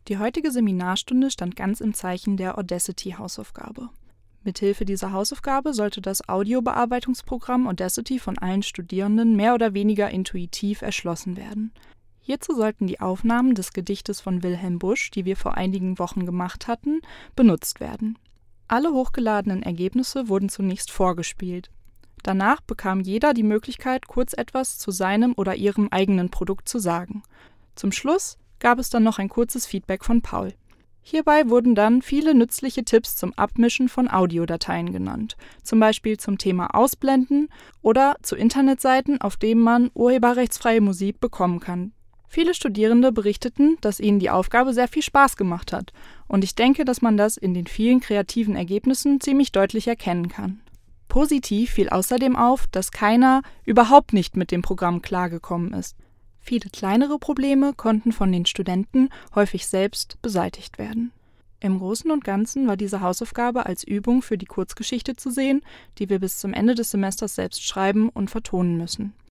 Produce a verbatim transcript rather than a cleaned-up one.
Die heutige Seminarstunde stand ganz im Zeichen der Audacity-Hausaufgabe. Mithilfe dieser Hausaufgabe sollte das Audiobearbeitungsprogramm Audacity von allen Studierenden mehr oder weniger intuitiv erschlossen werden. Hierzu sollten die Aufnahmen des Gedichtes von Wilhelm Busch, die wir vor einigen Wochen gemacht hatten, benutzt werden. Alle hochgeladenen Ergebnisse wurden zunächst vorgespielt. Danach bekam jeder die Möglichkeit, kurz etwas zu seinem oder ihrem eigenen Produkt zu sagen. Zum Schluss gab es dann noch ein kurzes Feedback von Paul. Hierbei wurden dann viele nützliche Tipps zum Abmischen von Audiodateien genannt, zum Beispiel zum Thema Ausblenden oder zu Internetseiten, auf denen man urheberrechtsfreie Musik bekommen kann. Viele Studierende berichteten, dass ihnen die Aufgabe sehr viel Spaß gemacht hat, und ich denke, dass man das in den vielen kreativen Ergebnissen ziemlich deutlich erkennen kann. Positiv fiel außerdem auf, dass keiner überhaupt nicht mit dem Programm klargekommen ist. Viele kleinere Probleme konnten von den Studenten häufig selbst beseitigt werden. Im Großen und Ganzen war diese Hausaufgabe als Übung für die Kurzgeschichte zu sehen, die wir bis zum Ende des Semesters selbst schreiben und vertonen müssen.